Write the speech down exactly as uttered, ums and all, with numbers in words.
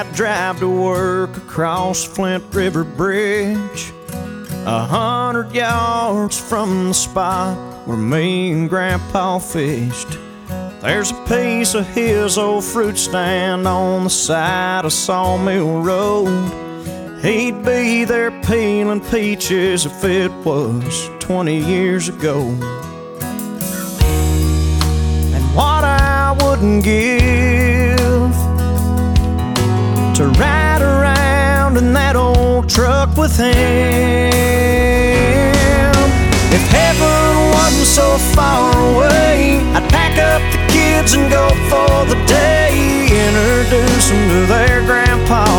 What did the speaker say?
I'd drive to work across Flint River Bridge, a hundred yards from the spot where me and Grandpa fished. There's a piece of his old fruit stand on the side of Sawmill Road. He'd be there peeling peaches if it was twenty years ago. And what I wouldn't give to ride around in that old truck with him. If heaven wasn't so far away, I'd pack up the kids and go for the day, introduce them to their grandpa